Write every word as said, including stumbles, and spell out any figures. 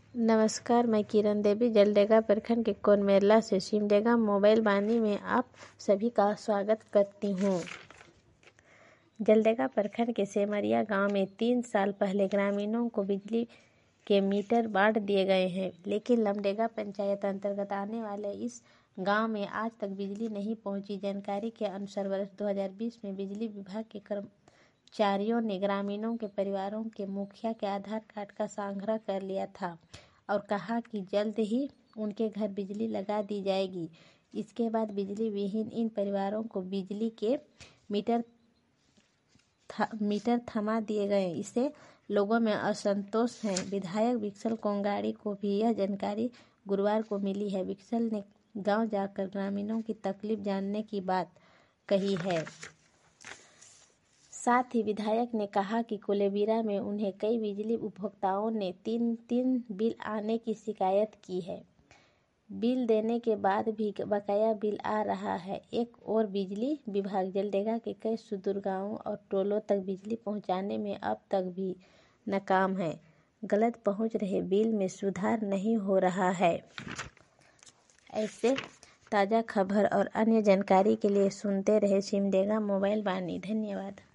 नमस्कार, मैं किरण देवी जलडेगा प्रखंड के कोनमेरला से सिमडेगा मोबाइल वाणी में आप सभी का स्वागत करती हूँ। जलडेगा प्रखंड के सेमरिया गांव में तीन साल पहले ग्रामीणों को बिजली के मीटर बांट दिए गए हैं, लेकिन लमडेगा पंचायत अंतर्गत आने वाले इस गांव में आज तक बिजली नहीं पहुंची। जानकारी के अनुसार वर्ष दो हज़ार बीस में बिजली विभाग के कर्मचारियों ने ग्रामीणों के परिवारों के मुखिया के आधार कार्ड का संग्रह कर लिया था और कहा कि जल्द ही उनके घर बिजली लगा दी जाएगी। इसके बाद बिजली विहीन इन परिवारों को बिजली के मीटर थ, मीटर थमा दिए गए। इससे लोगों में असंतोष है। विधायक विक्सल कोंगाड़ी को भी यह जानकारी गुरुवार को मिली है। विक्सल ने गांव जाकर ग्रामीणों की तकलीफ जानने की बात कही है। साथ ही विधायक ने कहा कि कुलेबिरा में उन्हें कई बिजली उपभोक्ताओं ने तीन तीन बिल आने की शिकायत की है। बिल देने के बाद भी बकाया बिल आ रहा है। एक और बिजली विभाग जलडेगा के कई सुदूर गांवों और टोलों तक बिजली पहुंचाने में अब तक भी नाकाम है। गलत पहुंच रहे बिल में सुधार नहीं हो रहा है। ऐसे ताज़ा खबर और अन्य जानकारी के लिए सुनते रहे सिमडेगा मोबाइल वाणी। धन्यवाद।